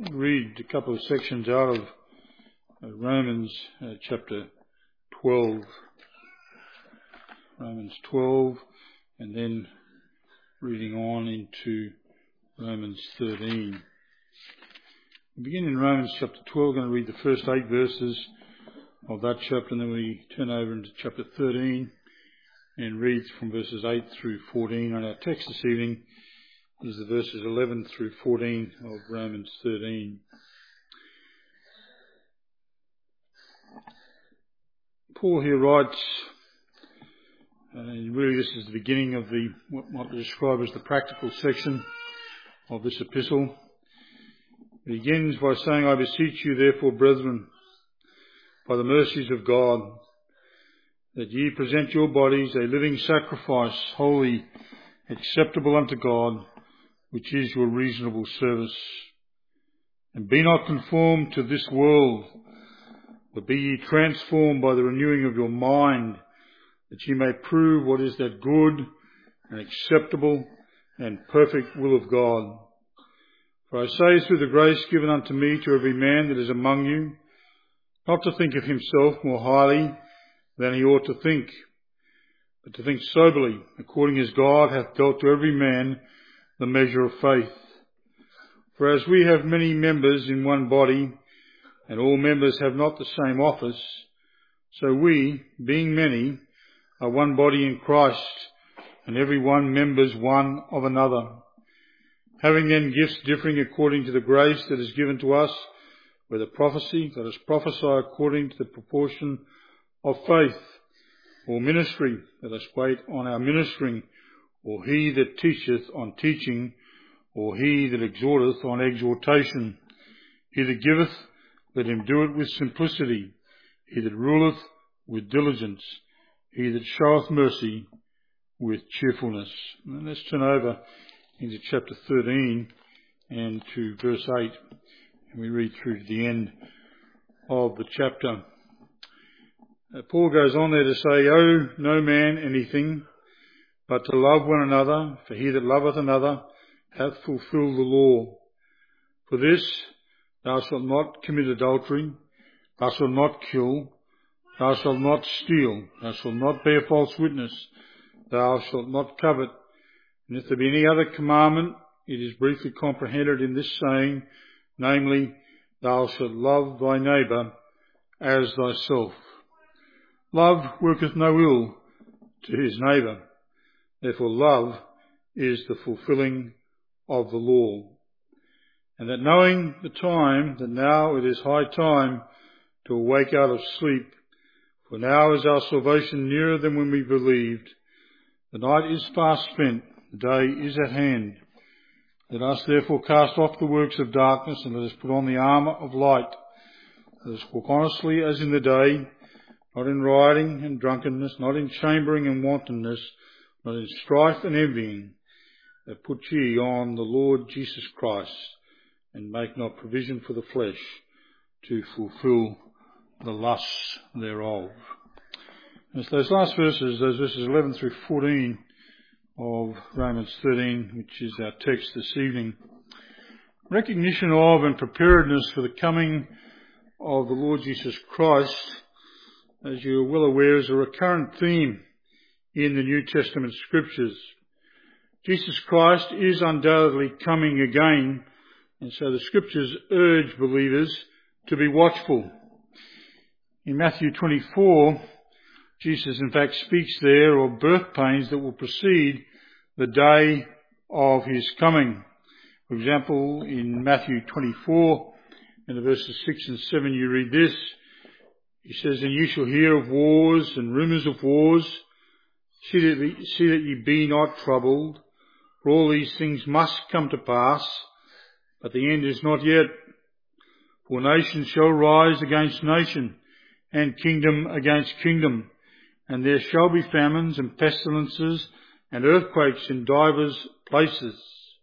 read a couple of sections out of Romans chapter 12. Romans 12, and then reading on into Romans 13. We begin in Romans chapter 12. We're going to read the first 8 verses of that chapter, and then we turn over into chapter 13 and read from verses 8 through 14. And our text this evening is the verses 11 through 14 of Romans 13. Paul here writes, and really this is the beginning of what might be described as the practical section of this epistle. It begins by saying, I beseech you therefore, brethren, by the mercies of God, that ye present your bodies a living sacrifice, holy, acceptable unto God, which is your reasonable service. And be not conformed to this world, but be ye transformed by the renewing of your mind, that ye may prove what is that good and acceptable and perfect will of God. For I say through the grace given unto me to every man that is among you, not to think of himself more highly than he ought to think, but to think soberly, according as God hath dealt to every man the measure of faith. For as we have many members in one body, and all members have not the same office, so we, being many, are one body in Christ, and every one members one of another. Having then gifts differing according to the grace that is given to us, whether prophecy, let us prophesy according to the proportion of faith, or ministry, let us wait on our ministering, or he that teacheth on teaching, or he that exhorteth on exhortation. He that giveth, let him do it with simplicity. He that ruleth, with diligence. He that showeth mercy, with cheerfulness. And let's turn over into chapter 13 and to verse 8. And we read through to the end of the chapter. Paul goes on there to say, owe no man anything, but to love one another, for he that loveth another hath fulfilled the law. For this, thou shalt not commit adultery, thou shalt not kill, thou shalt not steal, thou shalt not bear false witness, thou shalt not covet. And if there be any other commandment, it is briefly comprehended in this saying, namely, thou shalt love thy neighbour as thyself. Love worketh no ill to his neighbour. Therefore love is the fulfilling of the law. And that knowing the time, that now it is high time to awake out of sleep, for now is our salvation nearer than when we believed. The night is fast spent, the day is at hand. Let us therefore cast off the works of darkness, and let us put on the armour of light. Let us walk honestly as in the day, not in rioting and drunkenness, not in chambering and wantonness, not in strife and envying. But put ye on the Lord Jesus Christ, and make not provision for the flesh to fulfil the lusts thereof. And so those last verses, those verses 11 through 14 of Romans 13, which is our text this evening, recognition of and preparedness for the coming of the Lord Jesus Christ, as you are well aware, is a recurrent theme in the New Testament scriptures. Jesus Christ is undoubtedly coming again, and so the scriptures urge believers to be watchful. In Matthew 24, Jesus in fact speaks there of birth pains that will precede the day of his coming. For example, in Matthew 24, in the verses 6 and 7, you read this. He says, and you shall hear of wars and rumours of wars. See that ye be not troubled, for all these things must come to pass, but the end is not yet. For nation shall rise against nation, and kingdom against kingdom, and there shall be famines and pestilences and earthquakes in divers places.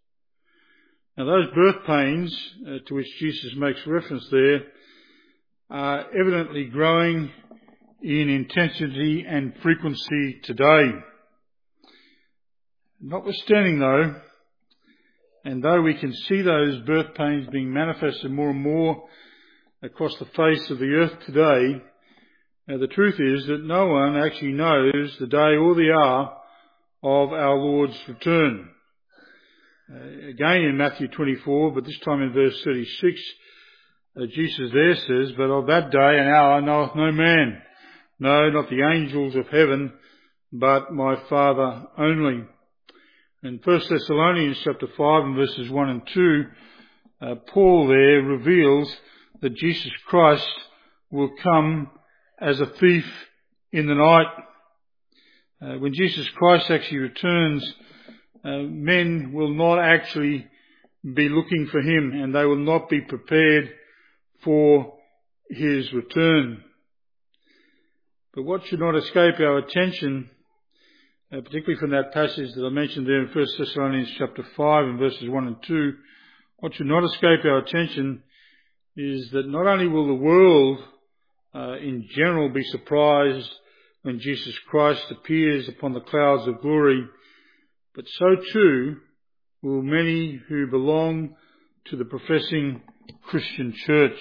Now those birth pains to which Jesus makes reference there are evidently growing in intensity and frequency today. Notwithstanding though, And though we can see those birth pains being manifested more and more across the face of the earth today, the truth is that no one actually knows the day or the hour of our Lord's return. Again in Matthew 24, but this time in verse 36, Jesus there says, "But of that day and hour knoweth no man, no, not the angels of heaven, but my Father only." In 1 Thessalonians chapter 5 and verses 1 and 2, Paul there reveals that Jesus Christ will come as a thief in the night. When Jesus Christ actually returns, men will not actually be looking for him, and they will not be prepared for his return. But what should not escape our attention, particularly from that passage that I mentioned there in 1 Thessalonians chapter 5 and verses 1 and 2, what should not escape our attention is that not only will the world in general be surprised when Jesus Christ appears upon the clouds of glory, but so too will many who belong to the professing Christian church.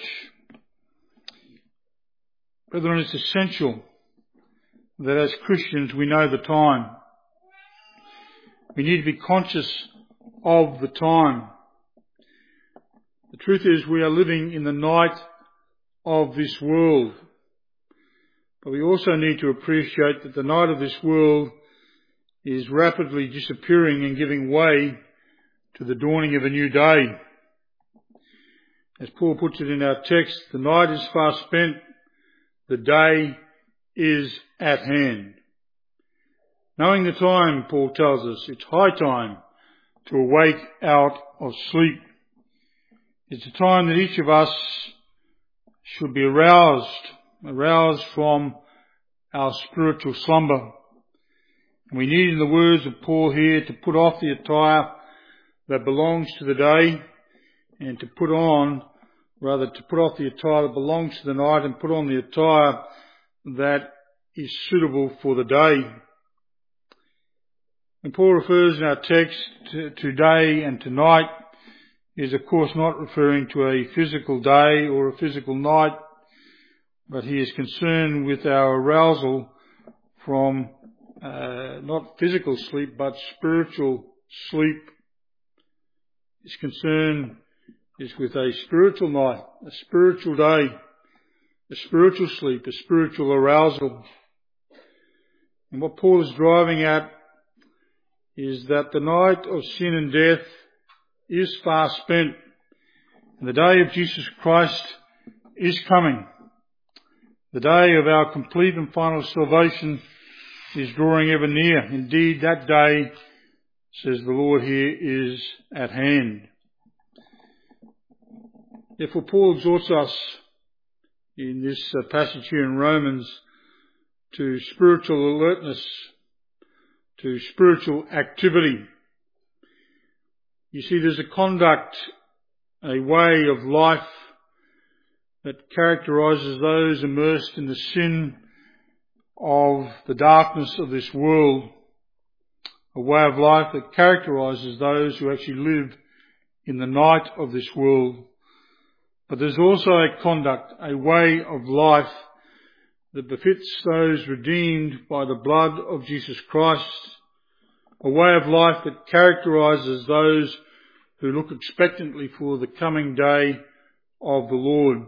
Brethren, it's essential that as Christians we know the time. We need to be conscious of the time. The truth is we are living in the night of this world. But we also need to appreciate that the night of this world is rapidly disappearing and giving way to the dawning of a new day. As Paul puts it in our text, the night is far spent, the day is at hand. Knowing the time, Paul tells us, it's high time to awake out of sleep. It's a time that each of us should be aroused from our spiritual slumber. We need, in the words of Paul here, to put off the attire that belongs to the day and to put off the attire that belongs to the night and put on the attire that is suitable for the day. When Paul refers in our text to day and to night, he is of course not referring to a physical day or a physical night, but he is concerned with our arousal from not physical sleep, but spiritual sleep. His concern is with a spiritual night, a spiritual day, a spiritual sleep, a spiritual arousal. And what Paul is driving at is that the night of sin and death is far spent, and the day of Jesus Christ is coming. The day of our complete and final salvation is drawing ever near. Indeed, that day, says the Lord here, is at hand. Therefore, Paul exhorts us in this passage here in Romans to spiritual alertness, to spiritual activity. You see, there's a conduct, a way of life that characterizes those immersed in the sin of the darkness of this world, a way of life that characterizes those who actually live in the night of this world. But there's also a conduct, a way of life that befits those redeemed by the blood of Jesus Christ, a way of life that characterizes those who look expectantly for the coming day of the Lord.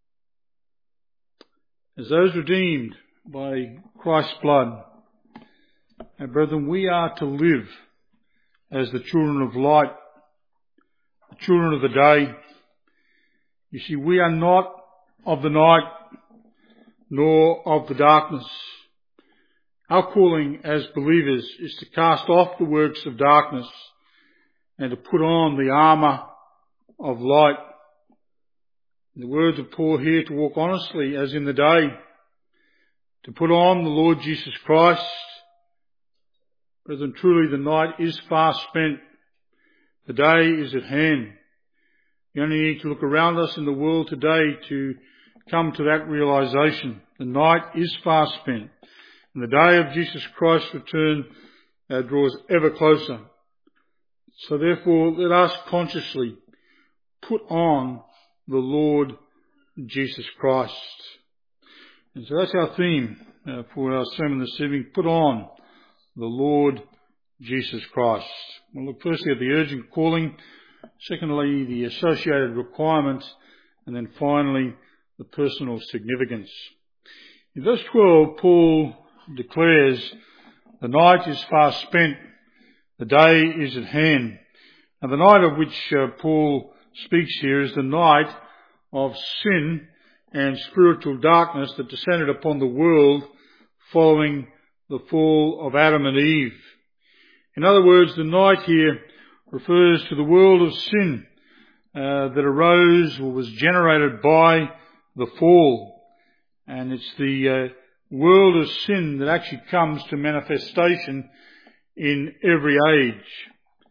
As those redeemed by Christ's blood, and brethren, we are to live as the children of light, the children of the day. You see, we are not of the night, nor of the darkness. Our calling as believers is to cast off the works of darkness and to put on the armour of light. In the words of Paul here, to walk honestly as in the day, to put on the Lord Jesus Christ. Brethren, truly the night is far spent. The day is at hand. You only need to look around us in the world today to come to that realization. The night is far spent. And the day of Jesus Christ's return draws ever closer. So therefore, let us consciously put on the Lord Jesus Christ. And so that's our theme for our sermon this evening. Put on the Lord Jesus Christ. We'll look firstly at the urgent calling, secondly the associated requirements, and then finally the personal significance. In verse 12, Paul declares, "The night is far spent, the day is at hand." And the night of which Paul speaks here is the night of sin and spiritual darkness that descended upon the world following the fall of Adam and Eve. In other words, the night here refers to the world of sin that arose or was generated by the fall. And it's the world of sin that actually comes to manifestation in every age.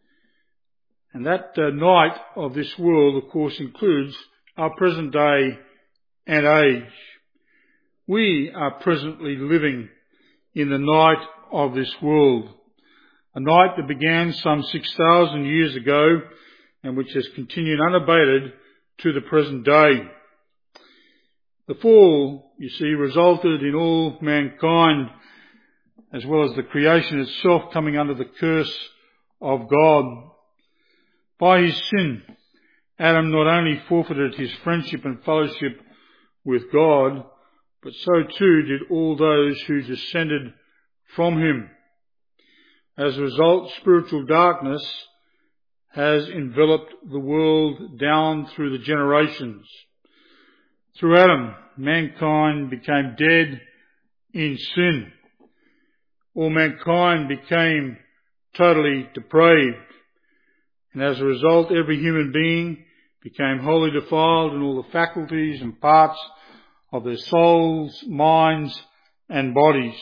And that night of this world, of course, includes our present day and age. We are presently living in the night of this world, a night that began some 6,000 years ago and which has continued unabated to the present day. The fall, you see, resulted in all mankind, as well as the creation itself, coming under the curse of God. By his sin, Adam not only forfeited his friendship and fellowship with God, but so too did all those who descended from him. As a result, spiritual darkness has enveloped the world down through the generations. Through Adam, mankind became dead in sin. All mankind became totally depraved. And as a result, every human being became wholly defiled in all the faculties and parts of their souls, minds, and bodies.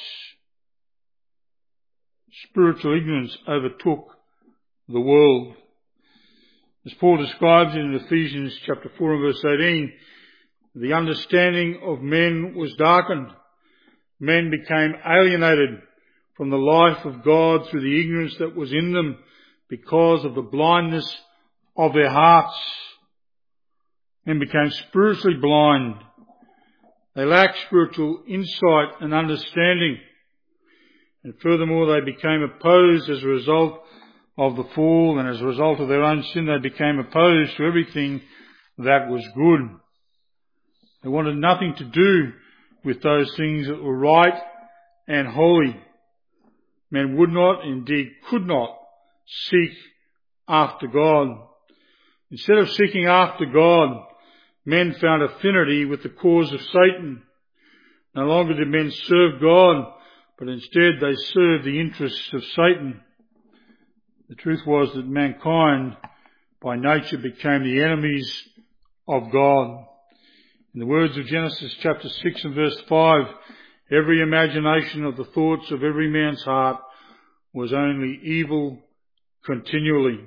Spiritual ignorance overtook the world. As Paul describes it in Ephesians chapter 4 and verse 18, the understanding of men was darkened. Men became alienated from the life of God through the ignorance that was in them because of the blindness of their hearts. Men became spiritually blind. They lacked spiritual insight and understanding. And furthermore, they became opposed as a result of the fall, and as a result of their own sin, they became opposed to everything that was good. They wanted nothing to do with those things that were right and holy. Men would not, indeed could not, seek after God. Instead of seeking after God, men found affinity with the cause of Satan. No longer did men serve God, but instead they served the interests of Satan. The truth was that mankind by nature became the enemies of God. In the words of Genesis chapter 6 and verse 5, every imagination of the thoughts of every man's heart was only evil continually.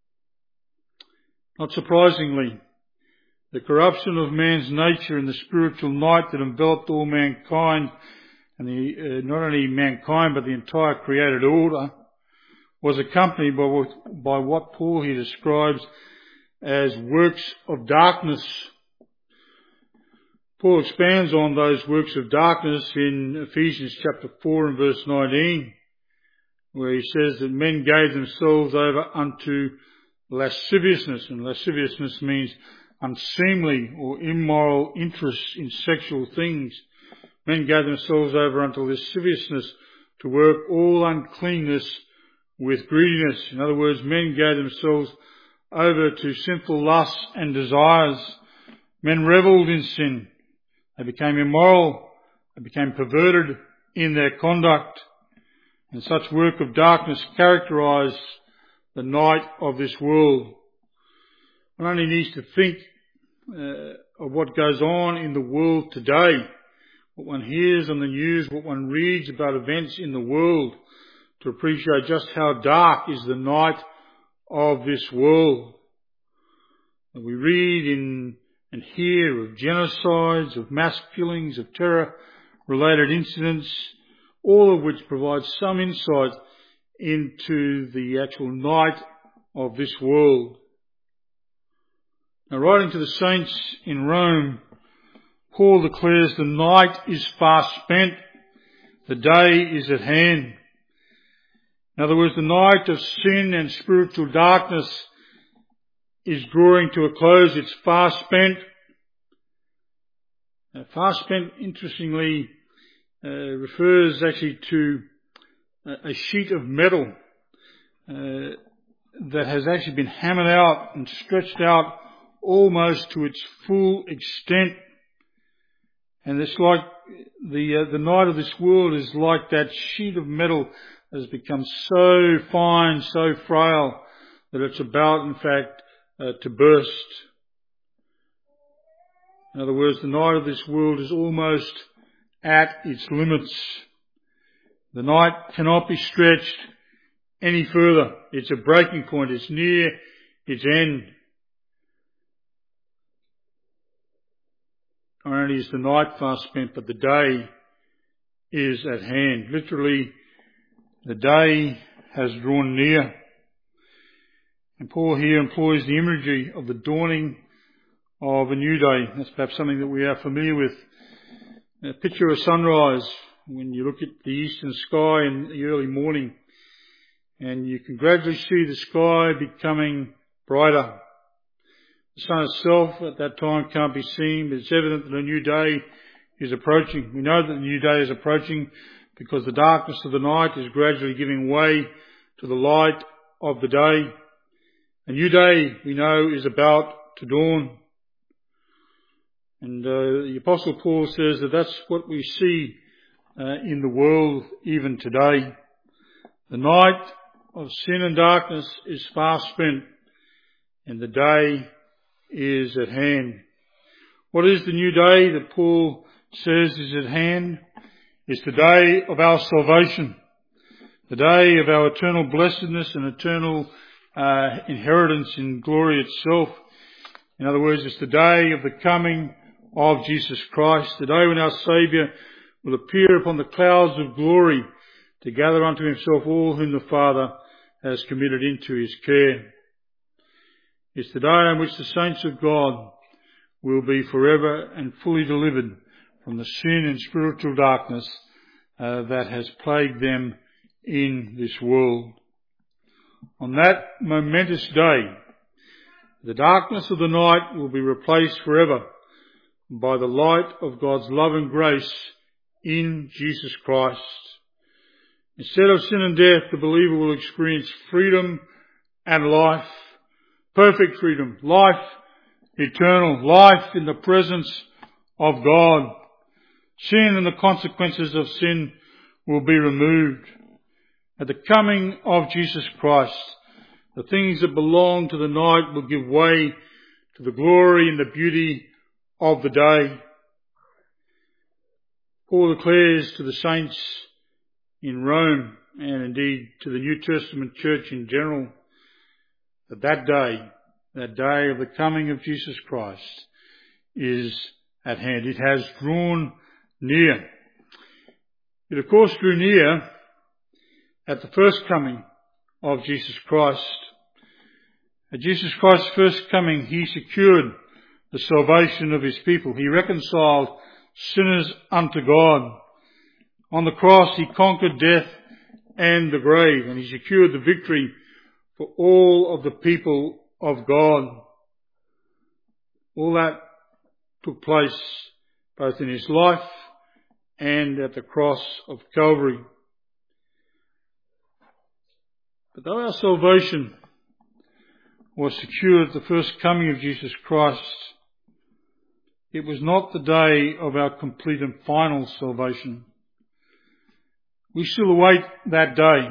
Not surprisingly, the corruption of man's nature and the spiritual night that enveloped all mankind, and not only mankind but the entire created order, was accompanied by what Paul here describes as works of darkness. Paul expands on those works of darkness in Ephesians chapter 4 and verse 19, where he says that men gave themselves over unto lasciviousness, and lasciviousness means unseemly or immoral interest in sexual things. Men gave themselves over unto lasciviousness, to work all uncleanness with greediness. In other words, men gave themselves over to sinful lusts and desires. Men revelled in sin. They became immoral. They became perverted in their conduct. And such work of darkness characterised the night of this world. One only needs to think of what goes on in the world today, what one hears on the news, what one reads about events in the world, to appreciate just how dark is the night of this world. We read and hear of genocides, of mass killings, of terror-related incidents, all of which provide some insight into the actual night of this world. Now, writing to the saints in Rome, Paul declares the night is fast spent, the day is at hand. In other words, the night of sin and spiritual darkness is drawing to a close. It's fast spent. Fast spent, interestingly, refers actually to a sheet of metal that has actually been hammered out and stretched out almost to its full extent. And it's like the night of this world is like that sheet of metal that has become so fine, so frail, that it's about, in fact, to burst. In other words, the night of this world is almost at its limits. The night cannot be stretched any further. It's a breaking point. It's near its end. Not only is the night fast spent, but the day is at hand. Literally, the day has drawn near. And Paul here employs the imagery of the dawning of a new day. That's perhaps something that we are familiar with. Picture a sunrise when you look at the eastern sky in the early morning, and you can gradually see the sky becoming brighter. The sun itself at that time can't be seen, but it's evident that a new day is approaching. We know that the new day is approaching because the darkness of the night is gradually giving way to the light of the day. A new day, we know, is about to dawn. And the Apostle Paul says that that's what we see in the world even today. The night of sin and darkness is fast spent, and the day is at hand. What is the new day that Paul says is at hand? It's the day of our salvation, the day of our eternal blessedness and eternal inheritance in glory itself. In other words, it's the day of the coming of Jesus Christ, the day when our Saviour will appear upon the clouds of glory to gather unto himself all whom the Father has committed into his care. It's the day on which the saints of God will be forever and fully delivered from the sin and spiritual darkness that has plagued them in this world. On that momentous day, the darkness of the night will be replaced forever by the light of God's love and grace in Jesus Christ. Instead of sin and death, the believer will experience freedom and life, perfect freedom, life eternal, life in the presence of God. Sin and the consequences of sin will be removed. At the coming of Jesus Christ, the things that belong to the night will give way to the glory and the beauty of the day. Paul declares to the saints in Rome, and indeed to the New Testament church in general, that day of the coming of Jesus Christ is at hand. It has drawn near. It of course drew near at the first coming of Jesus Christ. At Jesus Christ's first coming, he secured the salvation of his people. He reconciled sinners unto God. On the cross, he conquered death and the grave, and he secured the victory for all of the people of God. All that took place both in his life and at the cross of Calvary. But though our salvation was secured at the first coming of Jesus Christ, it was not the day of our complete and final salvation. We still await that day.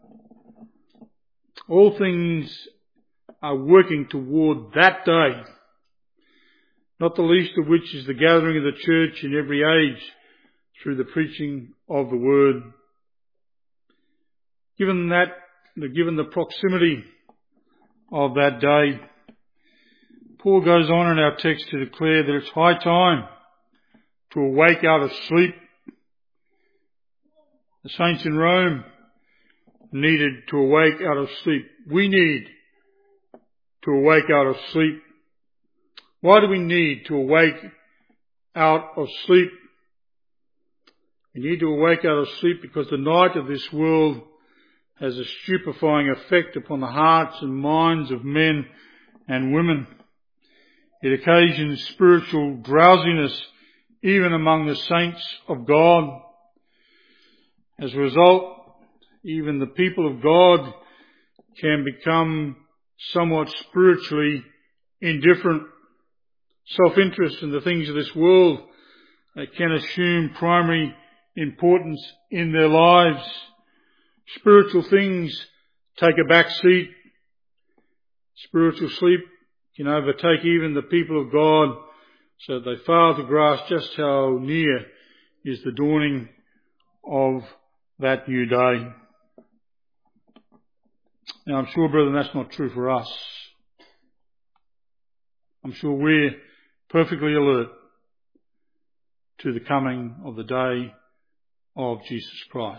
All things are working toward that day, not the least of which is the gathering of the church in every age through the preaching of the Word. Given the proximity of that day, Paul goes on in our text to declare that it's high time to awake out of sleep. The saints in Rome needed to awake out of sleep. We need to awake out of sleep. Why do we need to awake out of sleep? We need to awake out of sleep because the night of this world has a stupefying effect upon the hearts and minds of men and women. It occasions spiritual drowsiness even among the saints of God. As a result, even the people of God can become somewhat spiritually indifferent. Self-interest in the things of this world can assume primary importance in their lives. Spiritual things take a back seat. Spiritual sleep can overtake even the people of God, so that they fail to grasp just how near is the dawning of that new day. Now, I'm sure, brethren, that's not true for us. I'm sure we're perfectly alert to the coming of the day of Jesus Christ.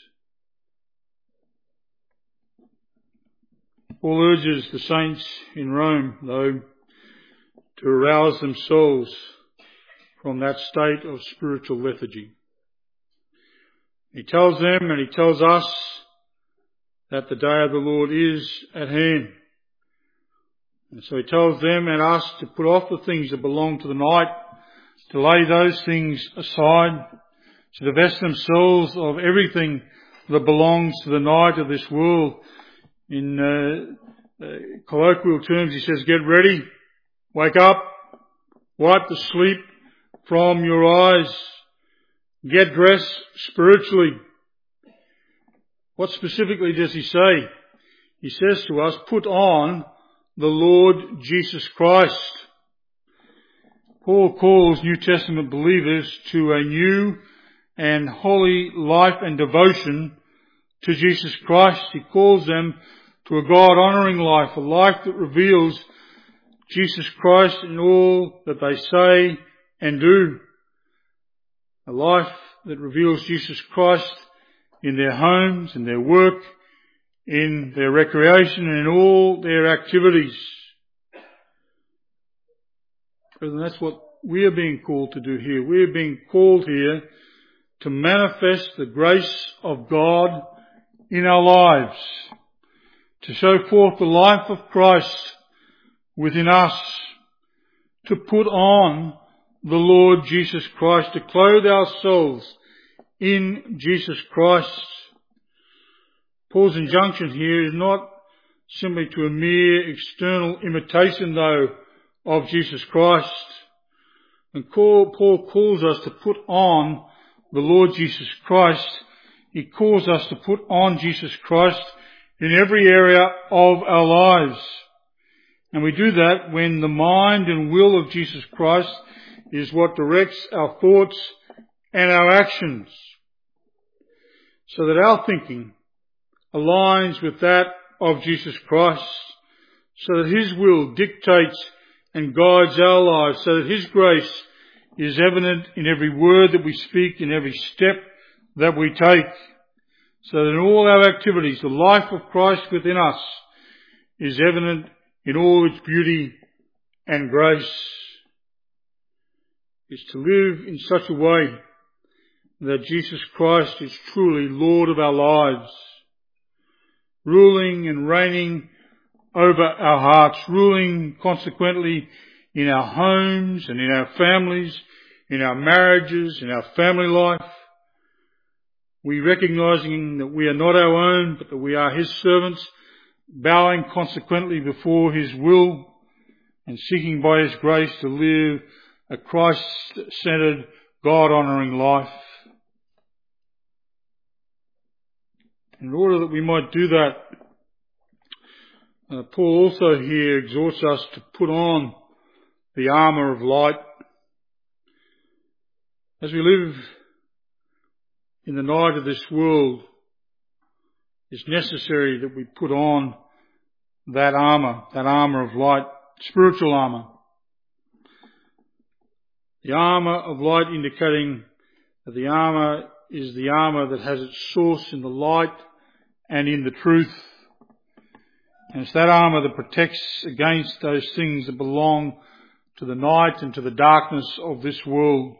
Paul urges the saints in Rome, though, to arouse themselves from that state of spiritual lethargy. He tells them and he tells us that the day of the Lord is at hand. And so he tells them and us to put off the things that belong to the night, to lay those things aside, to divest themselves of everything that belongs to the night of this world. In colloquial terms, he says, get ready, wake up, wipe the sleep from your eyes, get dressed spiritually. What specifically does he say? He says to us, put on the Lord Jesus Christ. Paul calls New Testament believers to a new and holy life and devotion to Jesus Christ. He calls them to a God-honouring life, a life that reveals Jesus Christ in all that they say and do. A life that reveals Jesus Christ in their homes, in their work, in their recreation, and in all their activities. Brethren, that's what we are being called to do here. We are being called here to manifest the grace of God in our lives, to show forth the life of Christ within us, to put on the Lord Jesus Christ, to clothe ourselves in Jesus Christ. Paul's injunction here is not simply to a mere external imitation, though, of Jesus Christ. And Paul calls us to put on the Lord Jesus Christ. He calls us to put on Jesus Christ in every area of our lives. And we do that when the mind and will of Jesus Christ is what directs our thoughts and our actions, so that our thinking aligns with that of Jesus Christ, so that His will dictates and guides our lives, so that His grace is evident in every word that we speak, in every step that we take, so that in all our activities the life of Christ within us is evident in all its beauty and grace. Is to live in such a way that Jesus Christ is truly Lord of our lives, ruling and reigning over our hearts, ruling consequently in our homes and in our families, in our marriages, in our family life. We recognizing that we are not our own, but that we are His servants, bowing consequently before His will and seeking by His grace to live a Christ-centered, God-honouring life. In order that we might do that, Paul also here exhorts us to put on the armour of light. As we live in the night of this world, it's necessary that we put on that armour of light, spiritual armour. The armour of light indicating that the armour is the armour that has its source in the light and in the truth. And it's that armour that protects against those things that belong to the night and to the darkness of this world.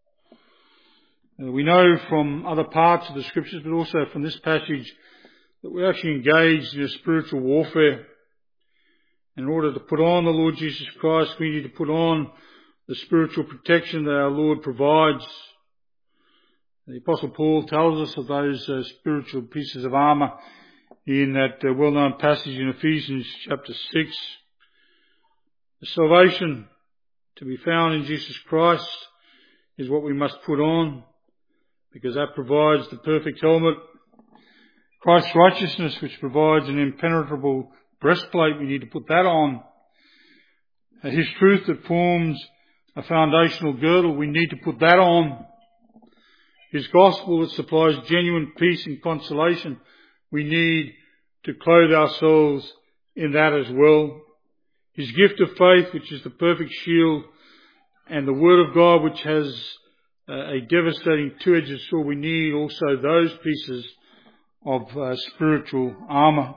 We know from other parts of the Scriptures, but also from this passage, that we're actually engaged in a spiritual warfare. In order to put on the Lord Jesus Christ, we need to put on the spiritual protection that our Lord provides. The Apostle Paul tells us of those spiritual pieces of armour in that well-known passage in Ephesians chapter 6. The salvation to be found in Jesus Christ is what we must put on, because that provides the perfect helmet. Christ's righteousness, which provides an impenetrable breastplate, we need to put that on. His truth that forms a foundational girdle, we need to put that on. His gospel that supplies genuine peace and consolation, we need to clothe ourselves in that as well. His gift of faith, which is the perfect shield, and the word of God, which has a devastating two-edged sword, we need also those pieces of spiritual armour.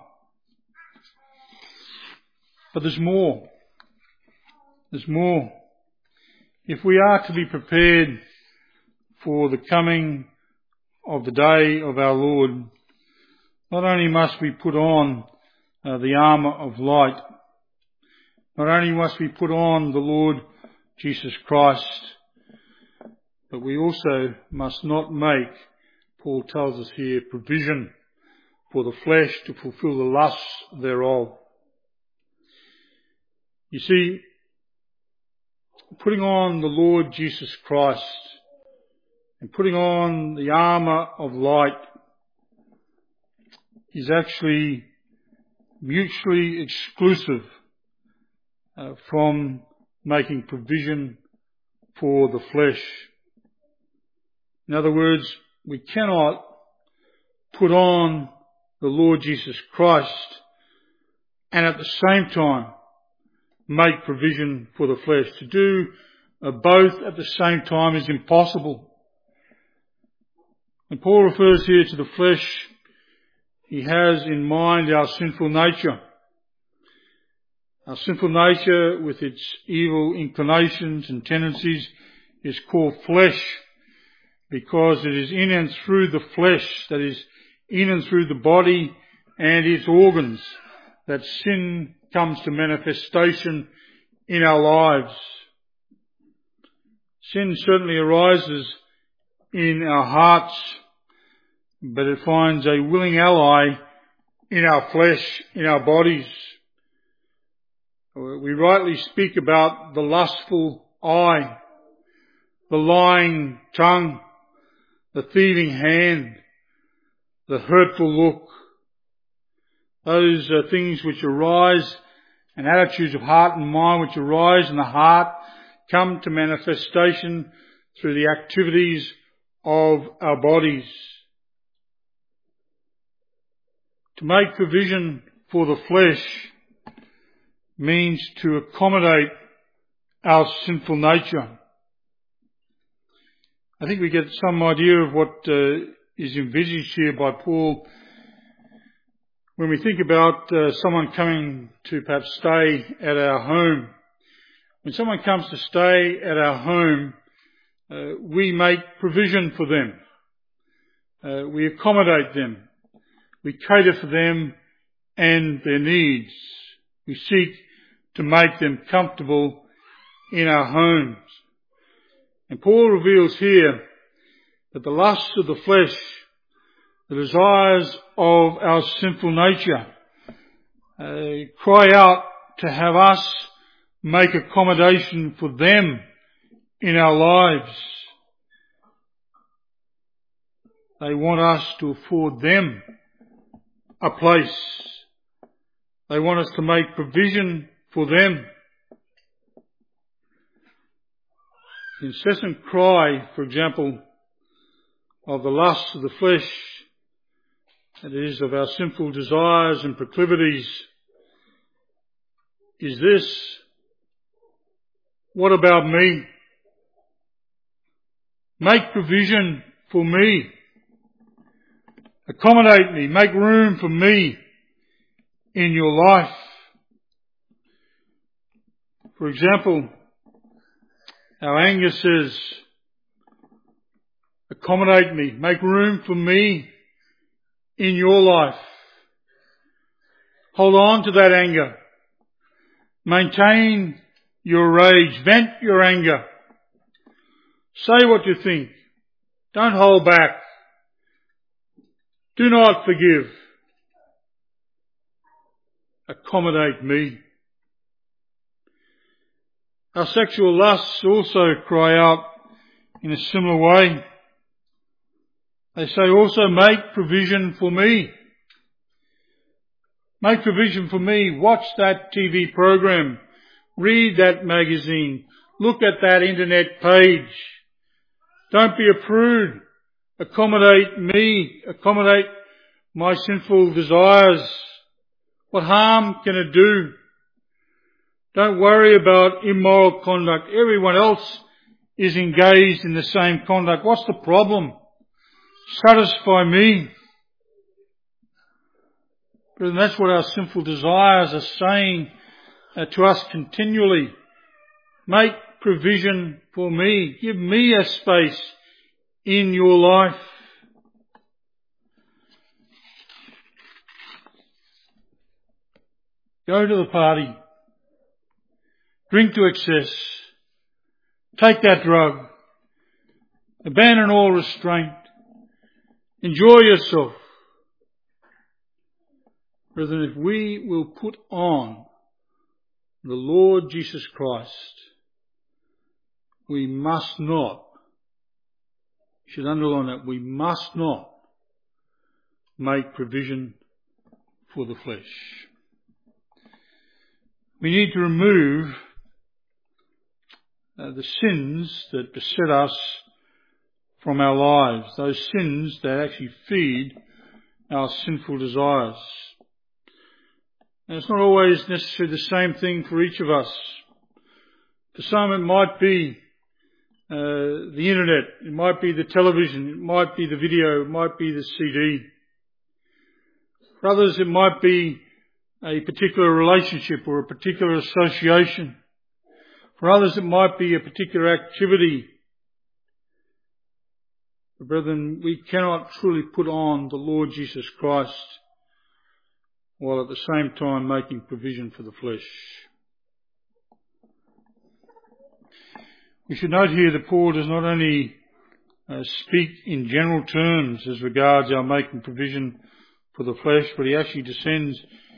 But there's more. There's more. If we are to be prepared for the coming of the day of our Lord, not only must we put on the armour of light, not only must we put on the Lord Jesus Christ, but we also must not make, Paul tells us here, provision for the flesh to fulfill the lusts thereof. You see, putting on the Lord Jesus Christ and putting on the armour of light is actually mutually exclusive from making provision for the flesh. In other words, we cannot put on the Lord Jesus Christ and at the same time make provision for the flesh. To do both at the same time is impossible. When Paul refers here to the flesh, he has in mind our sinful nature. Our sinful nature, with its evil inclinations and tendencies, is called flesh because it is in and through the flesh, that is, in and through the body and its organs, that sin comes to manifestation in our lives. Sin certainly arises in our hearts, but it finds a willing ally in our flesh, in our bodies. We rightly speak about the lustful eye, the lying tongue, the thieving hand, the hurtful look. Those are things which arise, and attitudes of heart and mind which arise in the heart come to manifestation through the activities of our bodies. To make provision for the flesh means to accommodate our sinful nature. I think we get some idea of what is envisaged here by Paul when we think about someone coming to perhaps stay at our home. When someone comes to stay at our home, we make provision for them. We accommodate them. We cater for them and their needs. We seek to make them comfortable in our homes. And Paul reveals here that the lusts of the flesh, the desires of our sinful nature, cry out to have us make accommodation for them in our lives. They want us to afford them a place. They want us to make provision for them. The incessant cry, for example, of the lusts of the flesh, that is, of our sinful desires and proclivities, is this: what about me? Make provision for me. Accommodate me. Make room for me in your life. For example, our anger says, accommodate me, make room for me in your life. Hold on to that anger. Maintain your rage. Vent your anger. Say what you think. Don't hold back. Do not forgive. Accommodate me. Our sexual lusts also cry out in a similar way. They say also, make provision for me. Make provision for me. Watch that TV program. Read that magazine. Look at that internet page. Don't be a prude. Accommodate me. Accommodate my sinful desires. What harm can it do? Don't worry about immoral conduct. Everyone else is engaged in the same conduct. What's the problem? Satisfy me. But that's what our sinful desires are saying to us continually. Make provision for me. Give me a space in your life. Go to the party. Drink to excess. Take that drug. Abandon all restraint. Enjoy yourself. Brethren, if we will put on the Lord Jesus Christ, we must not, you should underline that, we must not make provision for the flesh. We need to remove the sins that beset us from our lives, those sins that actually feed our sinful desires. And it's not always necessarily the same thing for each of us. For some it might be the internet, it might be the television, it might be the video, it might be the CD. For others it might be a particular relationship or a particular association. For others it might be a particular activity. But brethren, we cannot truly put on the Lord Jesus Christ while at the same time making provision for the flesh. We should note here that Paul does not only speak in general terms as regards our making provision for the flesh, but he actually descends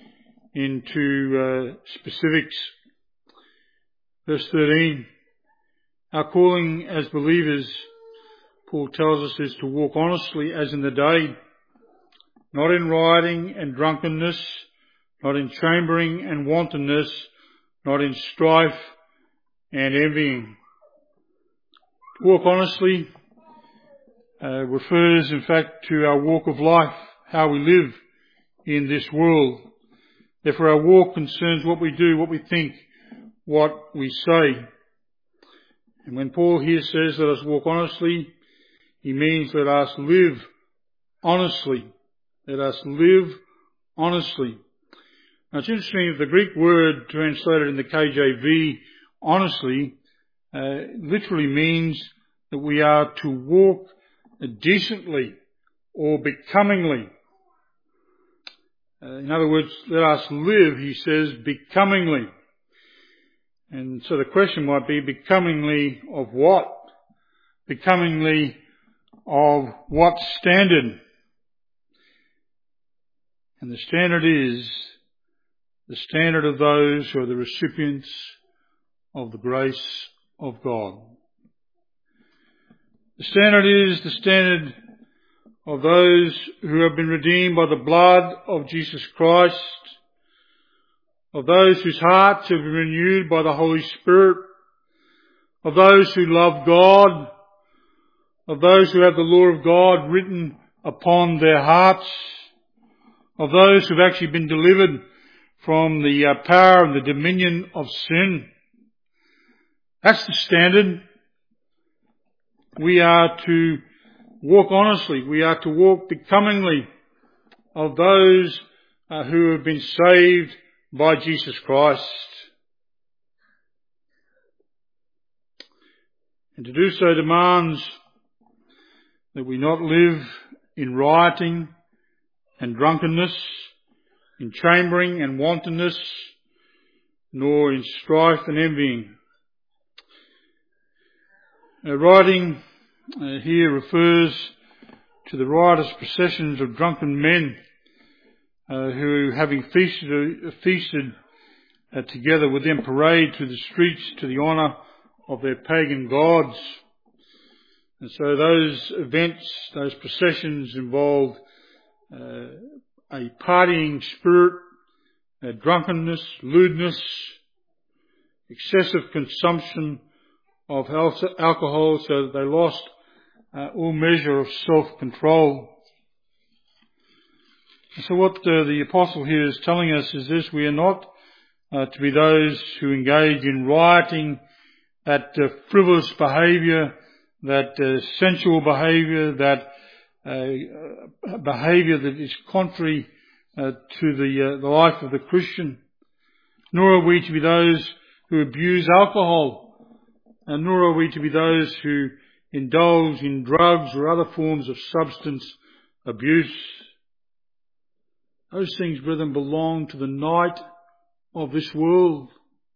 into specifics. Verse 13, our calling as believers, Paul tells us, is to walk honestly as in the day, not in rioting and drunkenness, not in chambering and wantonness, not in strife and envying. To walk honestly refers in fact to our walk of life, how we live in this world. Therefore our walk concerns what we do, what we think, what we say. And when Paul here says let us walk honestly, he means let us live honestly. Let us live honestly. Now it's interesting that the Greek word translated in the KJV, honestly, literally means that we are to walk decently or becomingly. In other words, let us live, he says, becomingly. And so the question might be, becomingly of what? Becomingly of what standard? And the standard is the standard of those who are the recipients of the grace of God. The standard is the standard of those who have been redeemed by the blood of Jesus Christ, of those whose hearts have been renewed by the Holy Spirit, of those who love God, of those who have the law of God written upon their hearts, of those who have actually been delivered from the power and the dominion of sin. That's the standard. We are to walk honestly. We are to walk becomingly of those who have been saved by Jesus Christ. And to do so demands that we not live in rioting and drunkenness, in chambering and wantonness, nor in strife and envying. Rioting here refers to the riotous processions of drunken men who, having feasted together, would then parade through the streets to the honour of their pagan gods. And so those events, those processions involved a partying spirit, drunkenness, lewdness, excessive consumption of alcohol, so that they lost all measure of self-control. So what the apostle here is telling us is this: we are not to be those who engage in rioting, that frivolous behaviour, that sensual behaviour, that behaviour that is contrary to the life of the Christian. Nor are we to be those who abuse alcohol, and nor are we to be those who indulge in drugs or other forms of substance abuse. Those things, brethren, belong to the night of this world.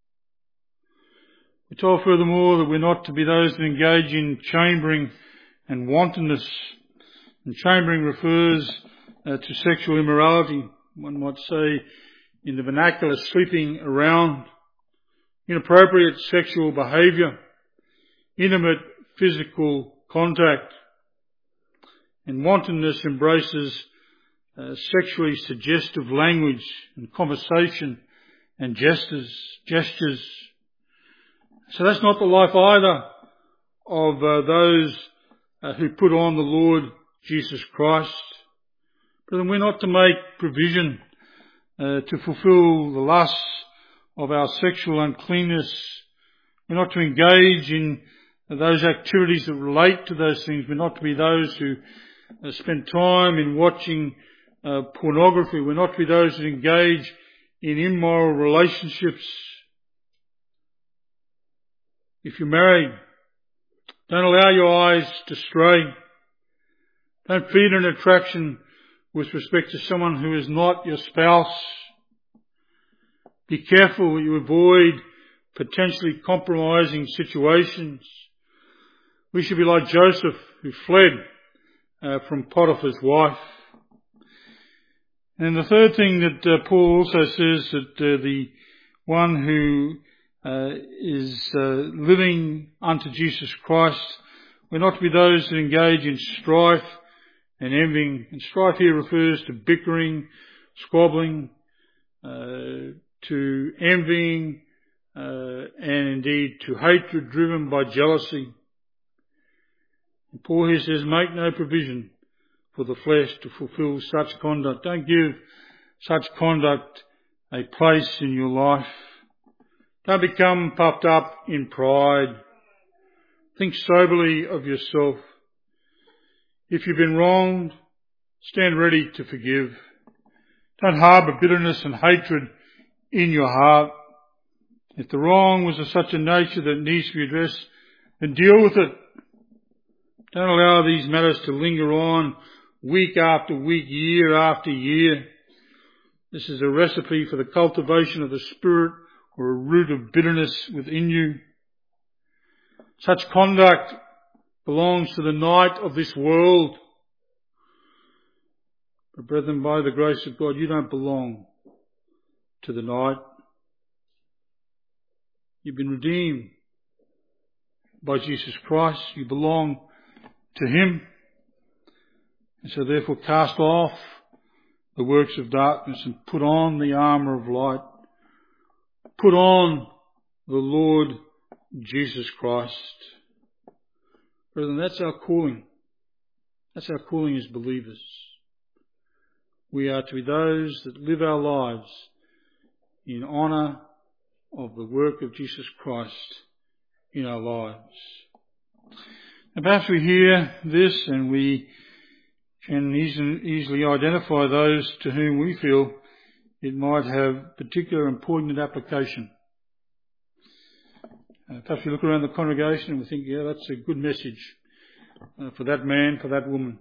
We're told furthermore that we're not to be those that engage in chambering and wantonness. And chambering refers to sexual immorality, one might say in the vernacular, sleeping around, inappropriate sexual behaviour, intimate physical contact. And wantonness embraces sexually suggestive language and conversation and gestures. So that's not the life either of those who put on the Lord Jesus Christ. But we're not to make provision to fulfill the lusts of our sexual uncleanness. We're not to engage in those activities that relate to those things. We're not to be those who spend time in watching pornography. We're not to be those who engage in immoral relationships. If you're married, don't allow your eyes to stray. Don't feed an attraction with respect to someone who is not your spouse. Be careful that you avoid potentially compromising situations. We should be like Joseph, who fled from Potiphar's wife. And the third thing that Paul also says, that the one who is living unto Jesus Christ, we're not to be those that engage in strife and envying. And strife here refers to bickering, squabbling, to envying, and indeed to hatred driven by jealousy. And Paul here says, make no provision for the flesh to fulfill such conduct. Don't give such conduct a place in your life. Don't become puffed up in pride. Think soberly of yourself. If you've been wronged, stand ready to forgive. Don't harbour bitterness and hatred in your heart. If the wrong was of such a nature that it needs to be addressed, then deal with it. Don't allow these matters to linger on week after week, year after year. This is a recipe for the cultivation of the spirit, or a root of bitterness within you. Such conduct belongs to the night of this world. But brethren, by the grace of God, you don't belong to the night. You've been redeemed by Jesus Christ. You belong to Him. And so therefore cast off the works of darkness and put on the armour of light. Put on the Lord Jesus Christ. Brethren, that's our calling. That's our calling as believers. We are to be those that live our lives in honour of the work of Jesus Christ in our lives. And perhaps we hear this and we can easily identify those to whom we feel it might have particular and poignant application. Perhaps we look around the congregation and we think, yeah, that's a good message for that man, for that woman.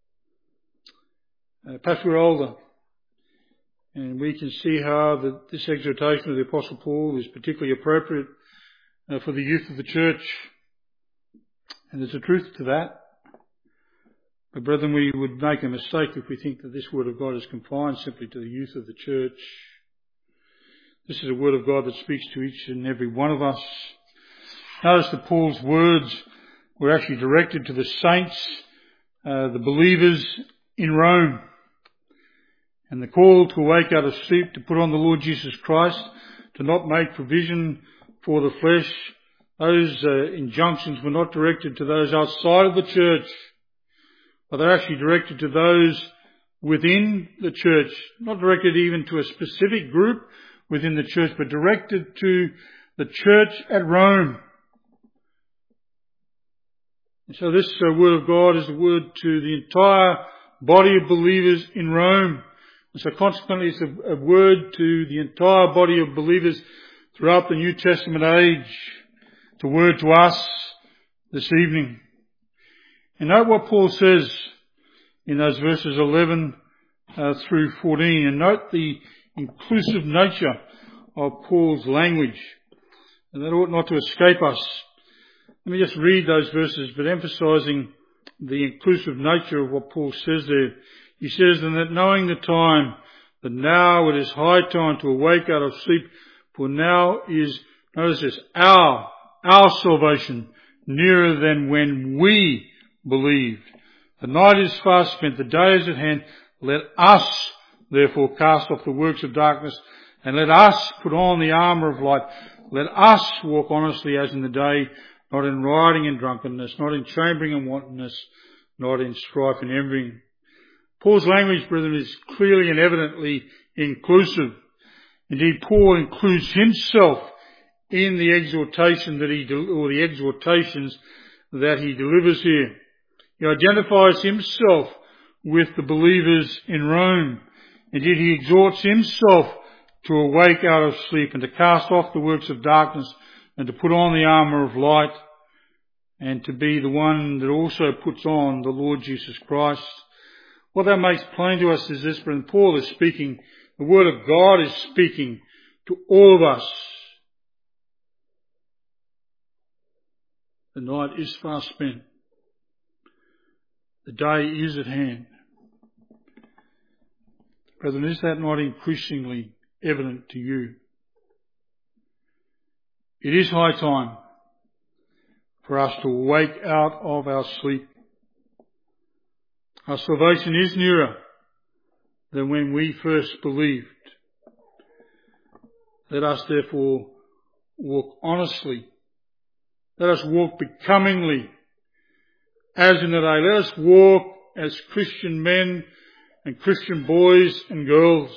Perhaps we're older and we can see how this exhortation of the Apostle Paul is particularly appropriate for the youth of the church. And there's a truth to that. But brethren, we would make a mistake if we think that this word of God is confined simply to the youth of the church. This is a word of God that speaks to each and every one of us. Notice that Paul's words were actually directed to the saints, the believers in Rome. And the call to awake out of sleep, to put on the Lord Jesus Christ, to not make provision for the flesh, those injunctions were not directed to those outside of the church, but they're actually directed to those within the church, not directed even to a specific group within the church, but directed to the church at Rome. And so this word of God is a word to the entire body of believers in Rome. And so consequently it's a word to the entire body of believers throughout the New Testament age. It's a word to us this evening. And note what Paul says in those verses 11 through 14. And note the inclusive nature of Paul's language. And that ought not to escape us. Let me just read those verses, but emphasizing the inclusive nature of what Paul says there. He says, and that knowing the time, that now it is high time to awake out of sleep, for now is, notice this, our salvation nearer than when we believed. The night is fast spent, the day is at hand. Let us, therefore, cast off the works of darkness, and let us put on the armour of light. Let us walk honestly as in the day, not in rioting and drunkenness, not in chambering and wantonness, not in strife and envying. Paul's language, brethren, is clearly and evidently inclusive. Indeed, Paul includes himself in the exhortation or the exhortations that he delivers here. He identifies himself with the believers in Rome. Indeed, he exhorts himself to awake out of sleep and to cast off the works of darkness and to put on the armour of light and to be the one that also puts on the Lord Jesus Christ. What that makes plain to us is this, brethren. Paul is speaking, the Word of God is speaking to all of us. The night is fast spent. The day is at hand. Brethren, is that not increasingly evident to you? It is high time for us to wake out of our sleep. Our salvation is nearer than when we first believed. Let us therefore walk honestly. Let us walk becomingly as in the day. Let us walk as Christian men and Christian boys and girls.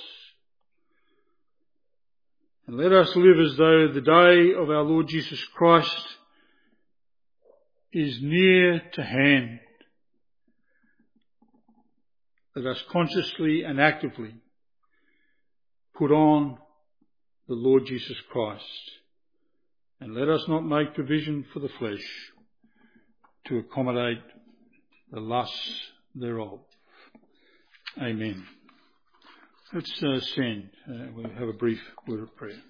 And let us live as though the day of our Lord Jesus Christ is near to hand. Let us consciously and actively put on the Lord Jesus Christ. And let us not make provision for the flesh to accommodate the lusts thereof. Amen. Let's stand. We'll have a brief word of prayer.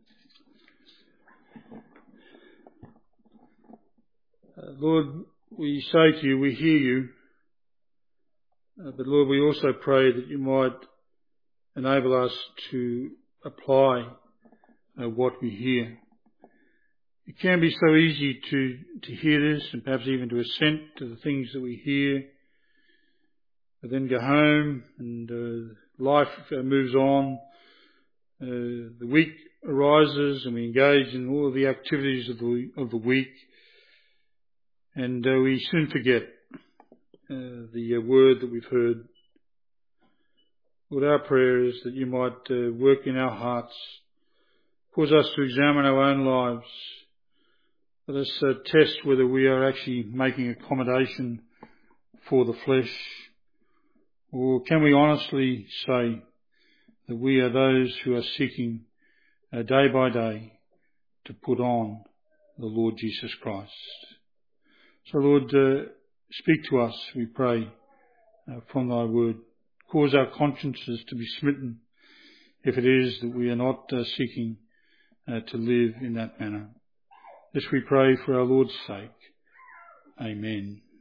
Lord, we say to you, we hear you. But Lord, we also pray that you might enable us to apply what we hear. It can be so easy to hear this and perhaps even to assent to the things that we hear, but then go home and life moves on. The week arises and we engage in all of the activities of the week, and we soon forget the word that we've heard. Lord, our prayer is that you might work in our hearts, cause us to examine our own lives. Let us test whether we are actually making accommodation for the flesh, or can we honestly say that we are those who are seeking day by day to put on the Lord Jesus Christ. So Lord, speak to us, we pray, from thy word. Cause our consciences to be smitten if it is that we are not seeking to live in that manner. This we pray for our Lord's sake. Amen.